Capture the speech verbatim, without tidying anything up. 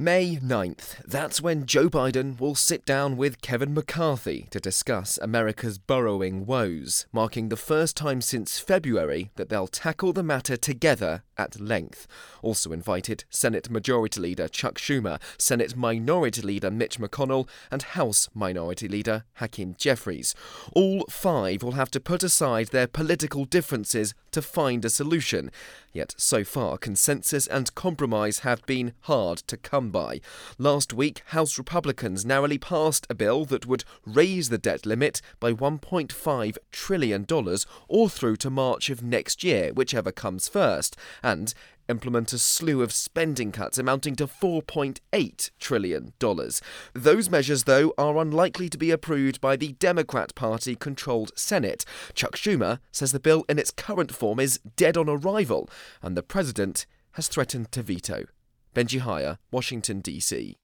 May ninth, that's when Joe Biden will sit down with Kevin McCarthy to discuss America's burrowing woes, marking the first time since February that they'll tackle the matter together at length. Also invited Senate Majority Leader Chuck Schumer, Senate Minority Leader Mitch McConnell, and House Minority Leader Hakeem Jeffries. All five will have to put aside their political differences to find a solution. Yet so far, consensus and compromise have been hard to come by. Last week, House Republicans narrowly passed a bill that would raise the debt limit by one point five trillion dollars all through to March of next year, whichever comes first, and implement a slew of spending cuts amounting to four point eight trillion dollars. Those measures, though, are unlikely to be approved by the Democrat Party-controlled Senate. Chuck Schumer says the bill in its current form is dead on arrival, and the president has threatened to veto. Benji Hire, Washington, D C